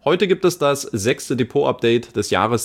Heute gibt es das 6. Depot-Update des Jahres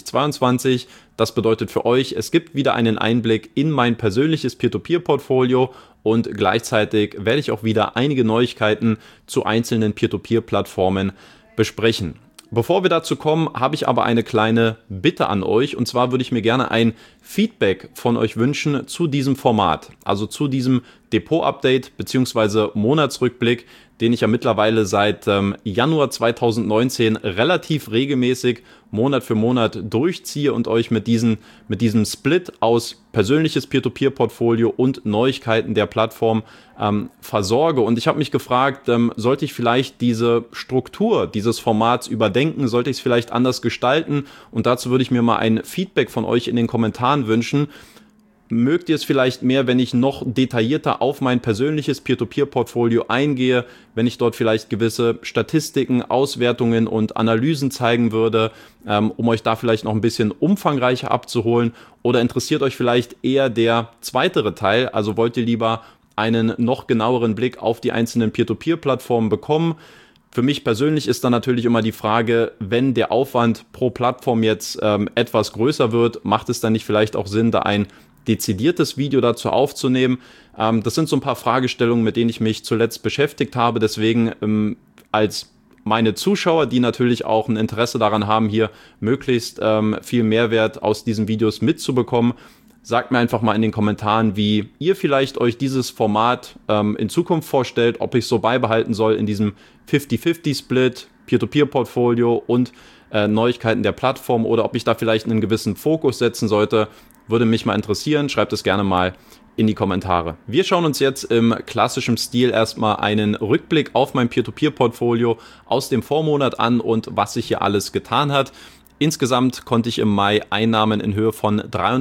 2022. Das bedeutet für euch, es gibt wieder einen Einblick in mein persönliches Peer-to-Peer-Portfolio und gleichzeitig werde ich auch wieder einige Neuigkeiten zu einzelnen Peer-to-Peer-Plattformen besprechen. Bevor wir dazu kommen, habe ich aber eine kleine Bitte an euch, und zwar würde ich mir gerne ein Feedback von euch wünschen zu diesem Format, also zu diesem Depot-Update bzw. Monatsrückblick, den ich ja mittlerweile seit Januar 2019 relativ regelmäßig Monat für Monat durchziehe und euch mit diesem Split aus persönliches Peer-to-Peer-Portfolio und Neuigkeiten der Plattform versorge. Und ich habe mich gefragt, sollte ich vielleicht diese Struktur dieses Formats überdenken, sollte ich es vielleicht anders gestalten? Und dazu würde ich mir mal ein Feedback von euch in den Kommentaren wünschen. Mögt ihr es vielleicht mehr, wenn ich noch detaillierter auf mein persönliches Peer-to-Peer-Portfolio eingehe, wenn ich dort vielleicht gewisse Statistiken, Auswertungen und Analysen zeigen würde, um euch da vielleicht noch ein bisschen umfangreicher abzuholen? Oder interessiert euch vielleicht eher der zweitere Teil? Also wollt ihr lieber einen noch genaueren Blick auf die einzelnen Peer-to-Peer-Plattformen bekommen? Für mich persönlich ist dann natürlich immer die Frage, wenn der Aufwand pro Plattform jetzt etwas größer wird, macht es dann nicht vielleicht auch Sinn, da ein dezidiertes Video dazu aufzunehmen? Das sind so ein paar Fragestellungen, mit denen ich mich zuletzt beschäftigt habe. Deswegen als meine Zuschauer, die natürlich auch ein Interesse daran haben, hier möglichst viel Mehrwert aus diesen Videos mitzubekommen, sagt mir einfach mal in den Kommentaren, wie ihr vielleicht euch dieses Format in Zukunft vorstellt, ob ich es so beibehalten soll in diesem 50-50-Split, Peer-to-Peer-Portfolio und Neuigkeiten der Plattform, oder ob ich da vielleicht einen gewissen Fokus setzen sollte. Würde mich mal interessieren, schreibt es gerne mal in die Kommentare. Wir schauen uns jetzt im klassischen Stil erstmal einen Rückblick auf mein Peer-to-Peer-Portfolio aus dem Vormonat an und was sich hier alles getan hat. Insgesamt konnte ich im Mai Einnahmen in Höhe von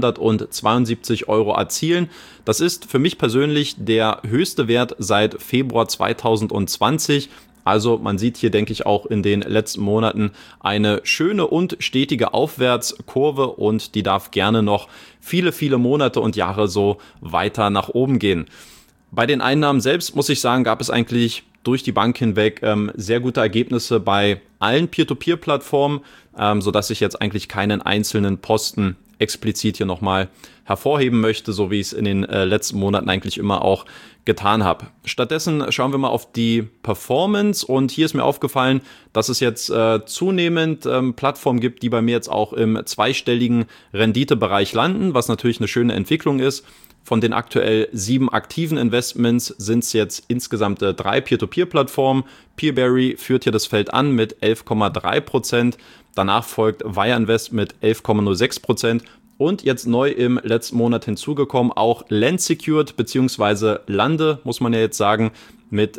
372 € erzielen. Das ist für mich persönlich der höchste Wert seit Februar 2020. Also man sieht hier, denke ich, auch in den letzten Monaten eine schöne und stetige Aufwärtskurve, und die darf gerne noch viele, viele Monate und Jahre so weiter nach oben gehen. Bei den Einnahmen selbst, muss ich sagen, gab es eigentlich durch die Bank hinweg sehr gute Ergebnisse bei allen Peer-to-Peer-Plattformen, sodass ich jetzt eigentlich keinen einzelnen Posten explizit hier nochmal hervorheben möchte, so wie ich es in den letzten Monaten eigentlich immer auch getan habe. Stattdessen schauen wir mal auf die Performance, und hier ist mir aufgefallen, dass es jetzt zunehmend Plattformen gibt, die bei mir jetzt auch im zweistelligen Renditebereich landen, was natürlich eine schöne Entwicklung ist. Von den aktuell 7 aktiven Investments sind es jetzt insgesamt 3 Peer-to-Peer-Plattformen. Peerberry führt hier das Feld an mit 11,3%. Danach folgt Wire Invest mit 11,06%. Und jetzt neu im letzten Monat hinzugekommen auch Land Secured bzw. Lande, muss man ja jetzt sagen, mit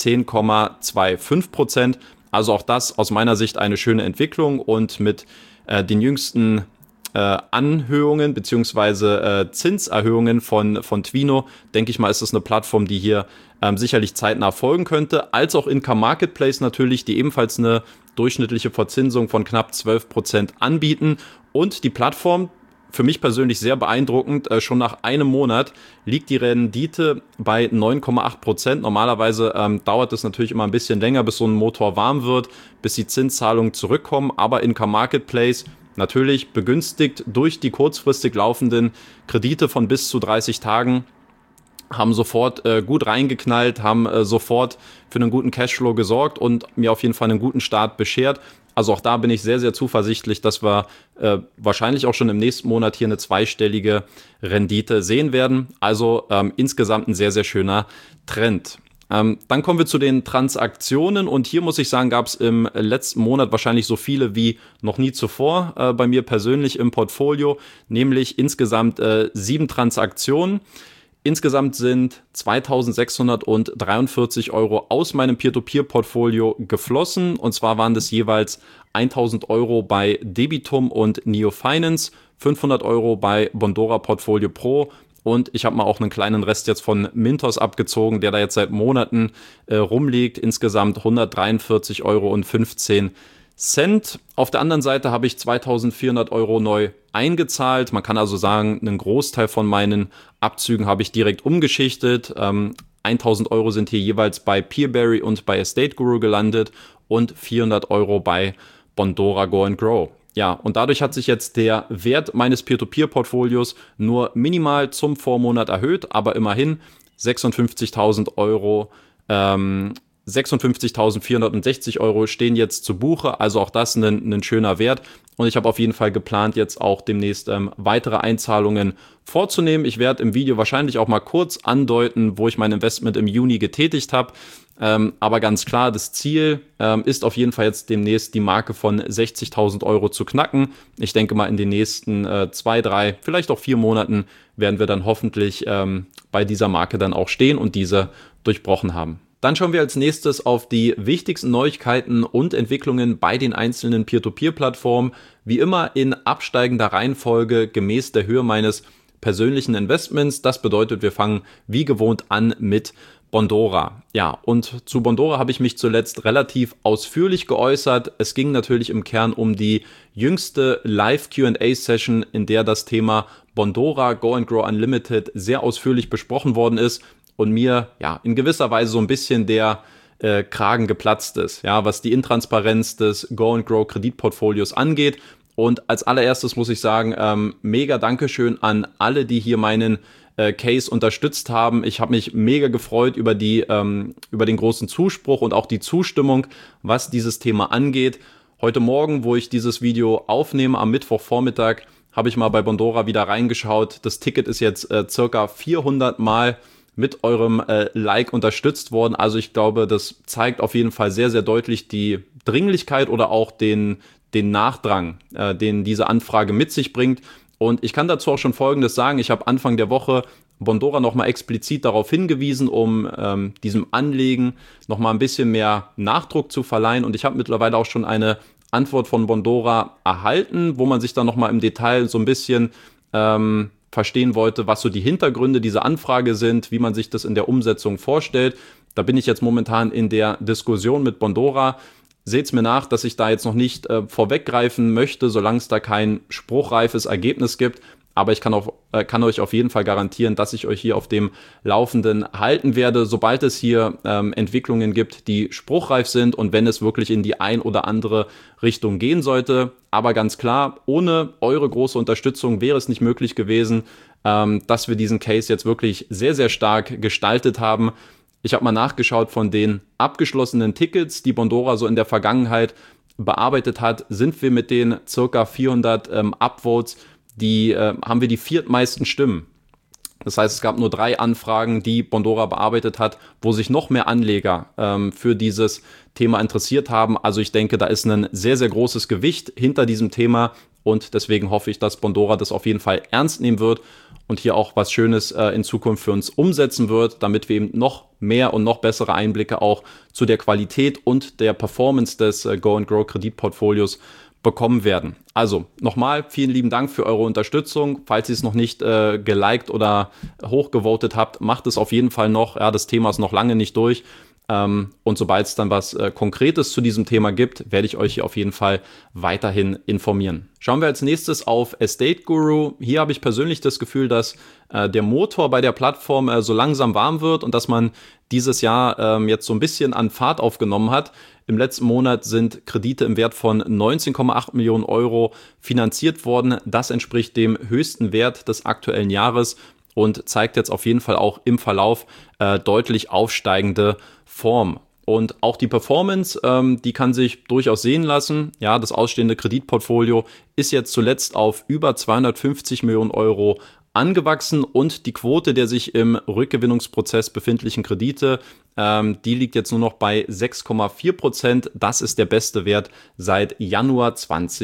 10,25%. Also auch das aus meiner Sicht eine schöne Entwicklung, und mit den jüngsten Anhöhungen bzw. Zinserhöhungen von Twino, denke ich mal, ist es eine Plattform, die hier sicherlich zeitnah folgen könnte, als auch Income Marketplace natürlich, die ebenfalls eine durchschnittliche Verzinsung von knapp 12% anbieten. Und die Plattform, für mich persönlich sehr beeindruckend, schon nach einem Monat liegt die Rendite bei 9,8%. Normalerweise dauert es natürlich immer ein bisschen länger, bis so ein Motor warm wird, bis die Zinszahlungen zurückkommen, aber Income Marketplace natürlich begünstigt durch die kurzfristig laufenden Kredite von bis zu 30 Tagen, haben sofort gut reingeknallt, haben sofort für einen guten Cashflow gesorgt und mir auf jeden Fall einen guten Start beschert. Also auch da bin ich sehr, sehr zuversichtlich, dass wir wahrscheinlich auch schon im nächsten Monat hier eine zweistellige Rendite sehen werden. Also insgesamt ein sehr, sehr schöner Trend. Dann kommen wir zu den Transaktionen, und hier muss ich sagen, gab es im letzten Monat wahrscheinlich so viele wie noch nie zuvor bei mir persönlich im Portfolio, nämlich insgesamt 7 Transaktionen. Insgesamt sind 2.643 € aus meinem Peer-to-Peer-Portfolio geflossen, und zwar waren das jeweils 1.000 € bei Debitum und Neo Finance, 500 € bei Bondora Portfolio Pro, und ich habe mal auch einen kleinen Rest jetzt von Mintos abgezogen, der da jetzt seit Monaten rumliegt, insgesamt 143,15 €. Auf der anderen Seite habe ich 2.400 € neu eingezahlt. Man kann also sagen, einen Großteil von meinen Abzügen habe ich direkt umgeschichtet. 1.000 € sind hier jeweils bei Peerberry und bei Estate Guru gelandet, und 400 Euro bei Bondora Go and Grow. Ja, und dadurch hat sich jetzt der Wert meines Peer-to-Peer-Portfolios nur minimal zum Vormonat erhöht, aber immerhin 56.000 Euro, 56.460 Euro stehen jetzt zu Buche, also auch das ein schöner Wert. Und ich habe auf jeden Fall geplant, jetzt auch demnächst weitere Einzahlungen vorzunehmen. Ich werde im Video wahrscheinlich auch mal kurz andeuten, wo ich mein Investment im Juni getätigt habe. Aber ganz klar, das Ziel ist auf jeden Fall jetzt demnächst die Marke von 60.000 Euro zu knacken. Ich denke mal, in den nächsten 2, 3, vielleicht auch 4 Monaten werden wir dann hoffentlich bei dieser Marke dann auch stehen und diese durchbrochen haben. Dann schauen wir als nächstes auf die wichtigsten Neuigkeiten und Entwicklungen bei den einzelnen Peer-to-Peer-Plattformen. Wie immer in absteigender Reihenfolge gemäß der Höhe meines persönlichen Investments. Das bedeutet, wir fangen wie gewohnt an mit Bondora. Ja, und zu Bondora habe ich mich zuletzt relativ ausführlich geäußert. Es ging natürlich im Kern um die jüngste Live-Q&A-Session, in der das Thema Bondora Go and Grow Unlimited sehr ausführlich besprochen worden ist und mir ja in gewisser Weise so ein bisschen der Kragen geplatzt ist, ja, was die Intransparenz des Go and Grow Kreditportfolios angeht. Und als allererstes muss ich sagen, mega Dankeschön an alle, die hier meinen Case unterstützt haben. Ich habe mich mega gefreut über den großen Zuspruch und auch die Zustimmung, was dieses Thema angeht. Heute Morgen, wo ich dieses Video aufnehme, am Mittwochvormittag, habe ich mal bei Bondora wieder reingeschaut. Das Ticket ist jetzt circa 400 Mal mit eurem Like unterstützt worden. Also ich glaube, das zeigt auf jeden Fall sehr, sehr deutlich die Dringlichkeit oder auch den Nachdrang, den diese Anfrage mit sich bringt. Und ich kann dazu auch schon Folgendes sagen. Ich habe Anfang der Woche Bondora nochmal explizit darauf hingewiesen, um diesem Anliegen nochmal ein bisschen mehr Nachdruck zu verleihen. Und ich habe mittlerweile auch schon eine Antwort von Bondora erhalten, wo man sich dann nochmal im Detail so ein bisschen verstehen wollte, was so die Hintergründe dieser Anfrage sind, wie man sich das in der Umsetzung vorstellt. Da bin ich jetzt momentan in der Diskussion mit Bondora. Seht's mir nach, dass ich da jetzt noch nicht vorweggreifen möchte, solange es da kein spruchreifes Ergebnis gibt. Aber ich kann euch auf jeden Fall garantieren, dass ich euch hier auf dem Laufenden halten werde, sobald es hier Entwicklungen gibt, die spruchreif sind und wenn es wirklich in die ein oder andere Richtung gehen sollte. Aber ganz klar, ohne eure große Unterstützung wäre es nicht möglich gewesen, dass wir diesen Case jetzt wirklich sehr, sehr stark gestaltet haben. Ich habe mal nachgeschaut, von den abgeschlossenen Tickets, die Bondora so in der Vergangenheit bearbeitet hat, sind wir mit den circa 400 Upvotes, haben wir die viertmeisten Stimmen. Das heißt, es gab nur 3 Anfragen, die Bondora bearbeitet hat, wo sich noch mehr Anleger für dieses Thema interessiert haben. Also ich denke, da ist ein sehr, sehr großes Gewicht hinter diesem Thema und deswegen hoffe ich, dass Bondora das auf jeden Fall ernst nehmen wird und hier auch was Schönes in Zukunft für uns umsetzen wird, damit wir eben noch mehr und noch bessere Einblicke auch zu der Qualität und der Performance des Go and Grow Kreditportfolios bekommen werden. Also nochmal vielen lieben Dank für eure Unterstützung. Falls ihr es noch nicht geliked oder hochgevotet habt, macht es auf jeden Fall noch. Ja, das Thema ist noch lange nicht durch. Und sobald es dann was Konkretes zu diesem Thema gibt, werde ich euch hier auf jeden Fall weiterhin informieren. Schauen wir als nächstes auf Estate Guru. Hier habe ich persönlich das Gefühl, dass der Motor bei der Plattform so langsam warm wird und dass man dieses Jahr jetzt so ein bisschen an Fahrt aufgenommen hat. Im letzten Monat sind Kredite im Wert von 19,8 Millionen Euro finanziert worden. Das entspricht dem höchsten Wert des aktuellen Jahres und zeigt jetzt auf jeden Fall auch im Verlauf deutlich aufsteigende Form. Und auch die Performance, die kann sich durchaus sehen lassen. Ja, das ausstehende Kreditportfolio ist jetzt zuletzt auf über 250 Millionen Euro angewachsen und die Quote der sich im Rückgewinnungsprozess befindlichen Kredite, die liegt jetzt nur noch bei 6,4%. Das ist der beste Wert seit Januar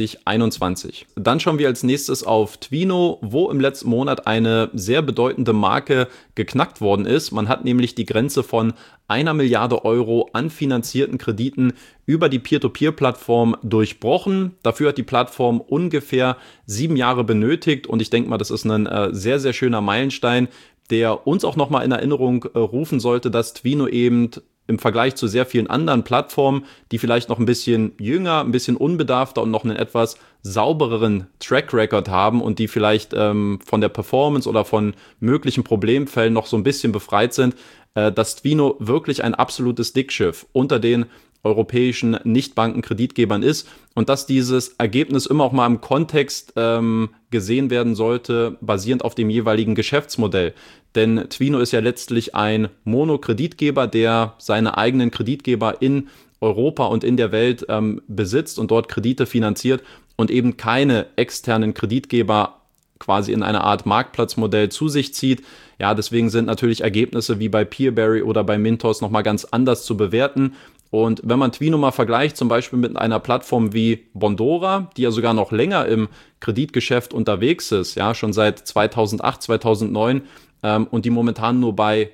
2021. Dann schauen wir als nächstes auf Twino, wo im letzten Monat eine sehr bedeutende Marke geknackt worden ist. Man hat nämlich die Grenze von 1 Milliarde Euro an finanzierten Krediten über die Peer-to-Peer-Plattform durchbrochen. Dafür hat die Plattform ungefähr 7 Jahre benötigt und ich denke mal, das ist ein sehr, sehr schöner Meilenstein, der uns auch nochmal in Erinnerung rufen sollte, dass Twino eben im Vergleich zu sehr vielen anderen Plattformen, die vielleicht noch ein bisschen jünger, ein bisschen unbedarfter und noch einen etwas saubereren Track Record haben und die vielleicht von der Performance oder von möglichen Problemfällen noch so ein bisschen befreit sind, dass Twino wirklich ein absolutes Dickschiff unter den europäischen Nichtbankenkreditgebern ist und dass dieses Ergebnis immer auch mal im Kontext gesehen werden sollte, basierend auf dem jeweiligen Geschäftsmodell. Denn Twino ist ja letztlich ein Monokreditgeber, der seine eigenen Kreditgeber in Europa und in der Welt besitzt und dort Kredite finanziert und eben keine externen Kreditgeber quasi in einer Art Marktplatzmodell zu sich zieht. Ja, deswegen sind natürlich Ergebnisse wie bei Peerberry oder bei Mintos nochmal ganz anders zu bewerten. Und wenn man Twino mal vergleicht, zum Beispiel mit einer Plattform wie Bondora, die ja sogar noch länger im Kreditgeschäft unterwegs ist, ja, schon seit 2008, 2009 und die momentan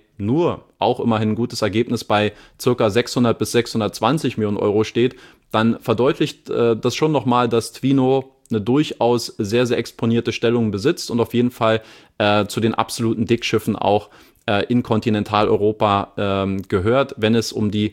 auch immerhin ein gutes Ergebnis bei ca. 600 bis 620 Millionen Euro steht, dann verdeutlicht das schon nochmal, dass Twino eine durchaus sehr, sehr exponierte Stellung besitzt und auf jeden Fall zu den absoluten Dickschiffen auch in Kontinentaleuropa gehört, wenn es um die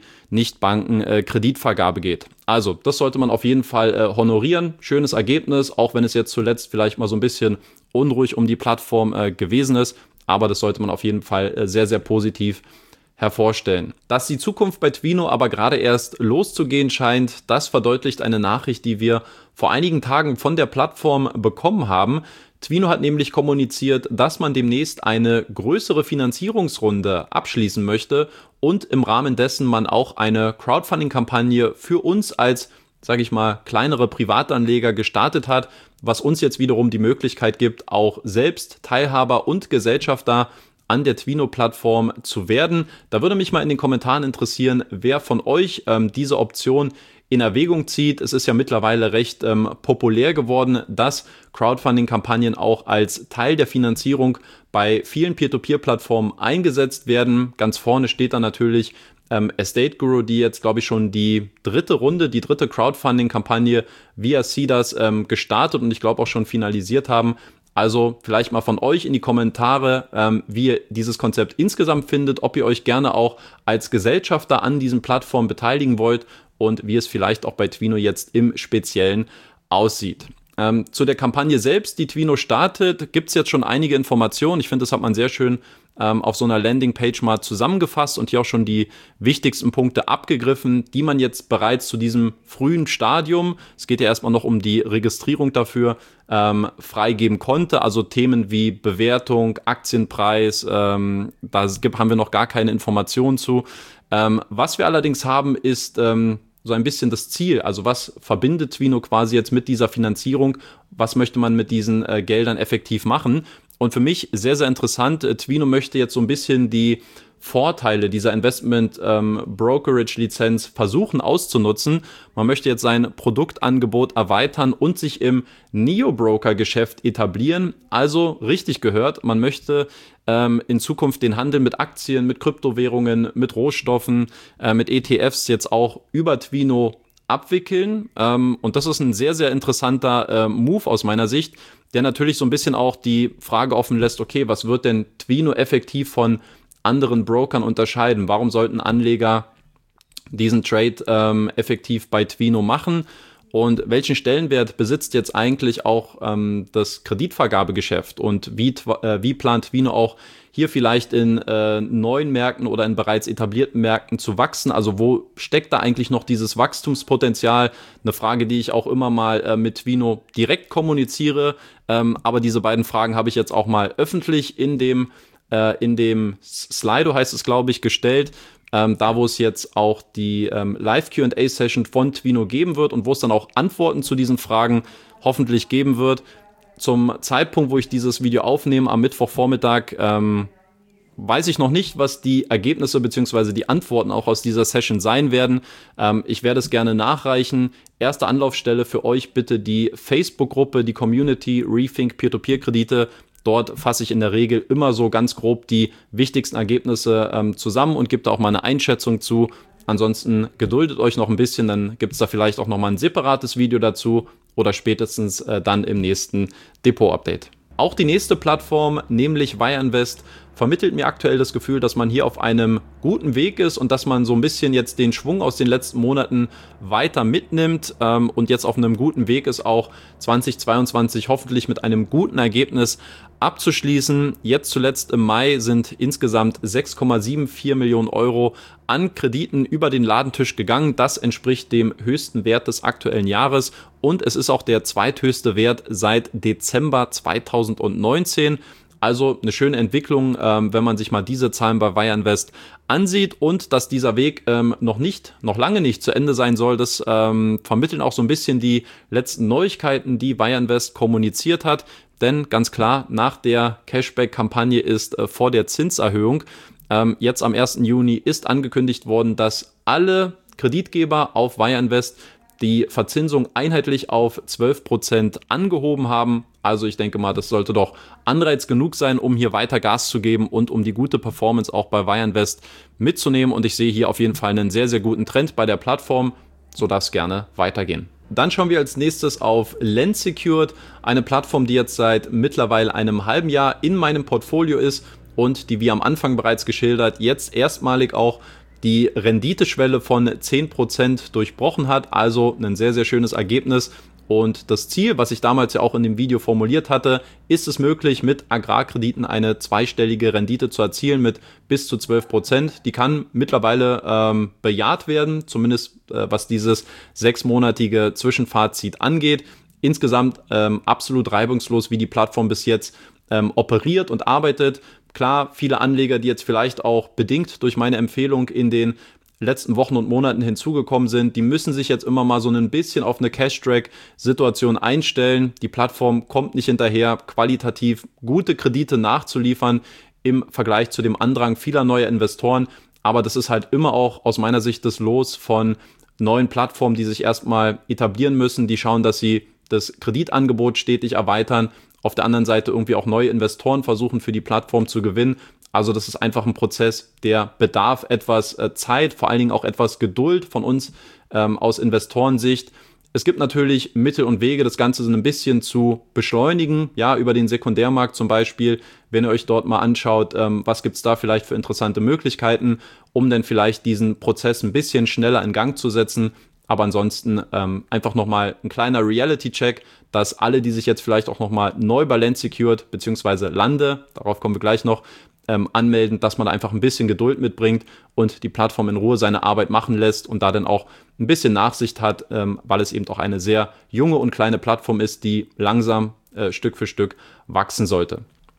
Nichtbanken-Kreditvergabe geht. Also, das sollte man auf jeden Fall honorieren. Schönes Ergebnis, auch wenn es jetzt zuletzt vielleicht mal so ein bisschen unruhig um die Plattform gewesen ist. Aber das sollte man auf jeden Fall sehr, sehr positiv hervorstellen. Dass die Zukunft bei Twino aber gerade erst loszugehen scheint, das verdeutlicht eine Nachricht, die wir vor einigen Tagen von der Plattform bekommen haben. Twino hat nämlich kommuniziert, dass man demnächst eine größere Finanzierungsrunde abschließen möchte und im Rahmen dessen man auch eine Crowdfunding-Kampagne für uns als, sage ich mal, kleinere Privatanleger gestartet hat, was uns jetzt wiederum die Möglichkeit gibt, auch selbst Teilhaber und Gesellschafter an der Twino-Plattform zu werden. Da würde mich mal in den Kommentaren interessieren, wer von euch diese Option in Erwägung zieht. Es ist ja mittlerweile recht populär geworden, dass Crowdfunding-Kampagnen auch als Teil der Finanzierung bei vielen Peer-to-Peer-Plattformen eingesetzt werden. Ganz vorne steht dann natürlich Estate Guru, die jetzt, glaube ich, schon die dritte Crowdfunding-Kampagne via Seedrs gestartet und ich glaube auch schon finalisiert haben. Also vielleicht mal von euch in die Kommentare, wie ihr dieses Konzept insgesamt findet, ob ihr euch gerne auch als Gesellschafter an diesen Plattformen beteiligen wollt und wie es vielleicht auch bei Twino jetzt im Speziellen aussieht. Zu der Kampagne selbst, die Twino startet, gibt es jetzt schon einige Informationen. Ich finde, das hat man sehr schön auf so einer Landingpage mal zusammengefasst und hier auch schon die wichtigsten Punkte abgegriffen, die man jetzt bereits zu diesem frühen Stadium, es geht ja erstmal noch um die Registrierung dafür, freigeben konnte. Also Themen wie Bewertung, Aktienpreis, haben wir noch gar keine Informationen zu. Was wir allerdings haben, ist so ein bisschen das Ziel. Also was verbindet Twino quasi jetzt mit dieser Finanzierung? Was möchte man mit diesen Geldern effektiv machen? Und für mich sehr, sehr interessant, Twino möchte jetzt so ein bisschen die Vorteile dieser Investment Brokerage Lizenz versuchen auszunutzen. Man möchte jetzt sein Produktangebot erweitern und sich im Neo-Broker-Geschäft etablieren. Also richtig gehört, man möchte in Zukunft den Handel mit Aktien, mit Kryptowährungen, mit Rohstoffen, mit ETFs jetzt auch über Twino abwickeln. Und das ist ein sehr, sehr interessanter Move aus meiner Sicht, der natürlich so ein bisschen auch die Frage offen lässt, okay, was wird denn Twino effektiv von anderen Brokern unterscheiden? Warum sollten Anleger diesen Trade effektiv bei Twino machen? Und welchen Stellenwert besitzt jetzt eigentlich auch das Kreditvergabegeschäft? Und wie plant Twino auch hier vielleicht in neuen Märkten oder in bereits etablierten Märkten zu wachsen? Also wo steckt da eigentlich noch dieses Wachstumspotenzial? Eine Frage, die ich auch immer mal mit Twino direkt kommuniziere. Aber diese beiden Fragen habe ich jetzt auch mal öffentlich in dem Slido, heißt es, glaube ich, gestellt. Da wo es jetzt auch die Live-Q&A-Session von Twino geben wird und wo es dann auch Antworten zu diesen Fragen hoffentlich geben wird. Zum Zeitpunkt, wo ich dieses Video aufnehme, am Mittwochvormittag, weiß ich noch nicht, was die Ergebnisse bzw. die Antworten auch aus dieser Session sein werden. Ich werde es gerne nachreichen. Erste Anlaufstelle für euch bitte die Facebook-Gruppe, die Community Rethink Peer-to-Peer-Kredite. Dort fasse ich in der Regel immer so ganz grob die wichtigsten Ergebnisse zusammen und gebe da auch mal eine Einschätzung zu. Ansonsten geduldet euch noch ein bisschen, dann gibt es da vielleicht auch noch mal ein separates Video dazu oder spätestens dann im nächsten Depot-Update. Auch die nächste Plattform, nämlich Wireinvest, vermittelt mir aktuell das Gefühl, dass man hier auf einem guten Weg ist und dass man so ein bisschen jetzt den Schwung aus den letzten Monaten weiter mitnimmt und jetzt auf einem guten Weg ist, auch 2022 hoffentlich mit einem guten Ergebnis abzuschließen. Jetzt zuletzt im Mai sind insgesamt 6,74 Millionen Euro an Krediten über den Ladentisch gegangen. Das entspricht dem höchsten Wert des aktuellen Jahres und es ist auch der zweithöchste Wert seit Dezember 2019. Also eine schöne Entwicklung, wenn man sich mal diese Zahlen bei Wireinvest ansieht und dass dieser Weg noch lange nicht zu Ende sein soll. Das vermitteln auch so ein bisschen die letzten Neuigkeiten, die Wireinvest kommuniziert hat. Denn ganz klar, nach der Cashback-Kampagne ist vor der Zinserhöhung jetzt am 1. Juni ist angekündigt worden, dass alle Kreditgeber auf Wireinvest die Verzinsung einheitlich auf 12% angehoben haben. Also ich denke mal, das sollte doch Anreiz genug sein, um hier weiter Gas zu geben und um die gute Performance auch bei Wireinvest mitzunehmen. Und ich sehe hier auf jeden Fall einen sehr, sehr guten Trend bei der Plattform. So darf es gerne weitergehen. Dann schauen wir als nächstes auf Lensecured, eine Plattform, die jetzt seit mittlerweile einem halben Jahr in meinem Portfolio ist und die, wie am Anfang bereits geschildert, jetzt erstmalig auch die Renditeschwelle von 10% durchbrochen hat, also ein sehr, sehr schönes Ergebnis. Und das Ziel, was ich damals ja auch in dem Video formuliert hatte, ist es möglich, mit Agrarkrediten eine zweistellige Rendite zu erzielen mit bis zu 12%. Die kann mittlerweile bejaht werden, zumindest was dieses 6-monatige Zwischenfazit angeht. Insgesamt absolut reibungslos, wie die Plattform bis jetzt operiert und arbeitet. Klar, viele Anleger, die jetzt vielleicht auch bedingt durch meine Empfehlung in den letzten Wochen und Monaten hinzugekommen sind, die müssen sich jetzt immer mal so ein bisschen auf eine Cash-Track-Situation einstellen. Die Plattform kommt nicht hinterher, qualitativ gute Kredite nachzuliefern im Vergleich zu dem Andrang vieler neuer Investoren. Aber das ist halt immer auch aus meiner Sicht das Los von neuen Plattformen, die sich erstmal etablieren müssen, die schauen, dass sie das Kreditangebot stetig erweitern, auf der anderen Seite irgendwie auch neue Investoren versuchen für die Plattform zu gewinnen. Also das ist einfach ein Prozess, der bedarf etwas Zeit, vor allen Dingen auch etwas Geduld von uns aus Investorensicht. Es gibt natürlich Mittel und Wege, das Ganze so ein bisschen zu beschleunigen, ja, über den Sekundärmarkt zum Beispiel, wenn ihr euch dort mal anschaut, was gibt's da vielleicht für interessante Möglichkeiten, um dann vielleicht diesen Prozess ein bisschen schneller in Gang zu setzen. Aber ansonsten einfach nochmal ein kleiner Reality-Check, dass alle, die sich jetzt vielleicht auch nochmal neu bei Lensecured bzw. Lande, darauf kommen wir gleich noch, anmelden, dass man da einfach ein bisschen Geduld mitbringt und die Plattform in Ruhe seine Arbeit machen lässt und da dann auch ein bisschen Nachsicht hat, weil es eben auch eine sehr junge und kleine Plattform ist, die langsam Stück für Stück wachsen sollte.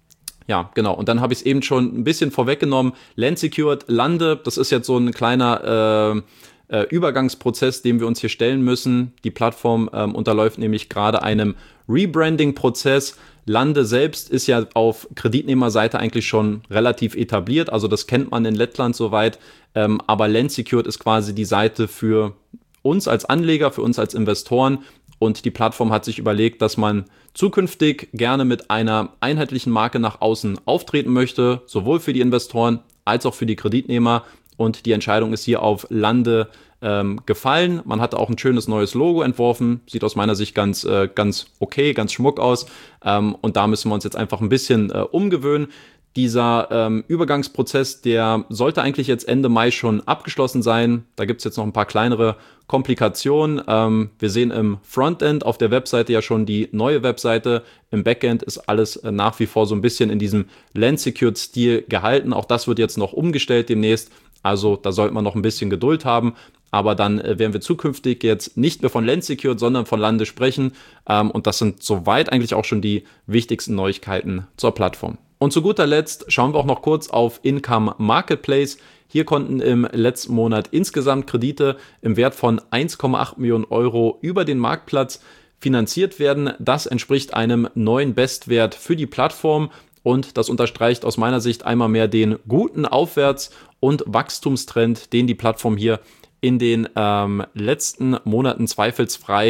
Ja, genau. Und dann habe ich es eben schon ein bisschen vorweggenommen. Lensecured, Lande, das ist jetzt so ein kleiner Übergangsprozess, dem wir uns hier stellen müssen. Die Plattform unterläuft nämlich gerade einem Rebranding-Prozess. Lande selbst ist ja auf Kreditnehmerseite eigentlich schon relativ etabliert, also das kennt man in Lettland soweit, aber Lensecured ist quasi die Seite für uns als Anleger, für uns als Investoren und die Plattform hat sich überlegt, dass man zukünftig gerne mit einer einheitlichen Marke nach außen auftreten möchte, sowohl für die Investoren als auch für die Kreditnehmer. Und die Entscheidung ist hier auf Lande gefallen. Man hat auch ein schönes neues Logo entworfen. Sieht aus meiner Sicht ganz okay, ganz schmuck aus. Und da müssen wir uns jetzt einfach ein bisschen umgewöhnen. Dieser Übergangsprozess, der sollte eigentlich jetzt Ende Mai schon abgeschlossen sein. Da gibt es jetzt noch ein paar kleinere Komplikationen. Wir sehen im Frontend auf der Webseite ja schon die neue Webseite. Im Backend ist alles nach wie vor so ein bisschen in diesem Lensecured-Stil gehalten. Auch das wird jetzt noch umgestellt demnächst. Also da sollte man noch ein bisschen Geduld haben. Aber dann werden wir zukünftig jetzt nicht mehr von Lensecured, sondern von Lande sprechen. Und das sind soweit eigentlich auch schon die wichtigsten Neuigkeiten zur Plattform. Und zu guter Letzt schauen wir auch noch kurz auf Income Marketplace. Hier konnten im letzten Monat insgesamt Kredite im Wert von 1,8 Millionen Euro über den Marktplatz finanziert werden. Das entspricht einem neuen Bestwert für die Plattform. Und das unterstreicht aus meiner Sicht einmal mehr den guten Aufwärts- und Wachstumstrend, den die Plattform hier in den letzten Monaten zweifelsfrei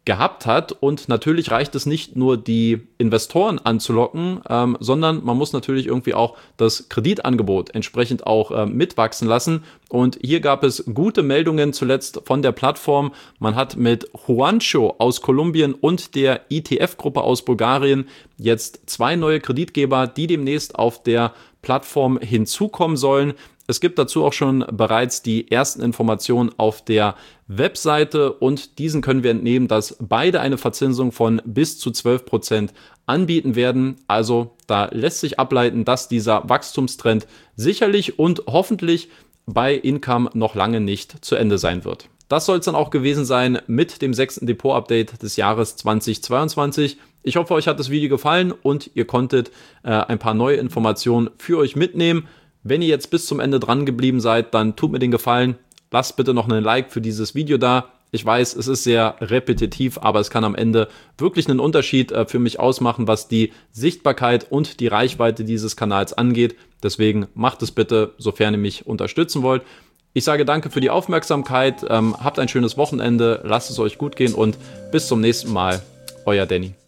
gehabt hat. Und natürlich reicht es nicht nur, die Investoren anzulocken, sondern man muss natürlich irgendwie auch das Kreditangebot entsprechend auch mitwachsen lassen. Und hier gab es gute Meldungen zuletzt von der Plattform. Man hat mit Juancho aus Kolumbien und der ITF-Gruppe aus Bulgarien jetzt 2 neue Kreditgeber, die demnächst auf der Plattform hinzukommen sollen. Es gibt dazu auch schon bereits die ersten Informationen auf der Webseite und diesen können wir entnehmen, dass beide eine Verzinsung von bis zu 12% anbieten werden. Also da lässt sich ableiten, dass dieser Wachstumstrend sicherlich und hoffentlich bei Income noch lange nicht zu Ende sein wird. Das soll es dann auch gewesen sein mit dem 6. Depot-Update des Jahres 2022. Ich hoffe, euch hat das Video gefallen und ihr konntet ein paar neue Informationen für euch mitnehmen. Wenn ihr jetzt bis zum Ende dran geblieben seid, dann tut mir den Gefallen, lasst bitte noch einen Like für dieses Video da. Ich weiß, es ist sehr repetitiv, aber es kann am Ende wirklich einen Unterschied für mich ausmachen, was die Sichtbarkeit und die Reichweite dieses Kanals angeht. Deswegen macht es bitte, sofern ihr mich unterstützen wollt. Ich sage danke für die Aufmerksamkeit, habt ein schönes Wochenende, lasst es euch gut gehen und bis zum nächsten Mal, euer Danny.